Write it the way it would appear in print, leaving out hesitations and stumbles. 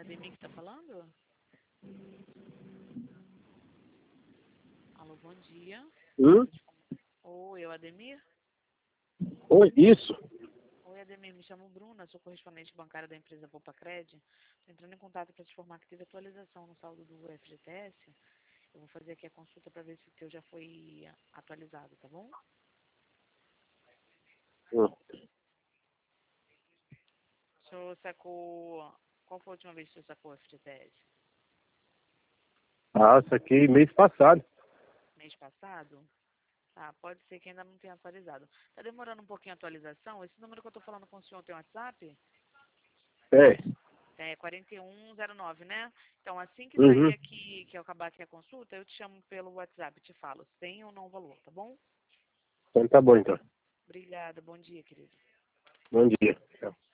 Ademir que tá falando? Alô, bom dia. Oi, é o Ademir? Oi, isso. Oi, Ademir, me chamo Bruna, sou correspondente bancária da empresa Volpacred. Estou entrando em contato para te informar que teve atualização no saldo do FGTS. Eu vou fazer aqui a consulta para ver se o teu já foi atualizado, tá bom? Hum. O senhor sacou... Qual foi a última vez que o senhor sacou o FGTS? Isso aqui mês passado. Mês passado? Tá, pode ser que ainda não tenha atualizado. Tá demorando um pouquinho a atualização? Esse número que eu tô falando com o senhor tem WhatsApp? É. É 4109, né? Então, assim que Uhum. sair aqui, que eu acabar aqui a consulta, eu te chamo pelo WhatsApp, te falo, tem ou não valor, tá bom? Então tá bom, então. Obrigada, bom dia, querido. Bom dia. Tchau.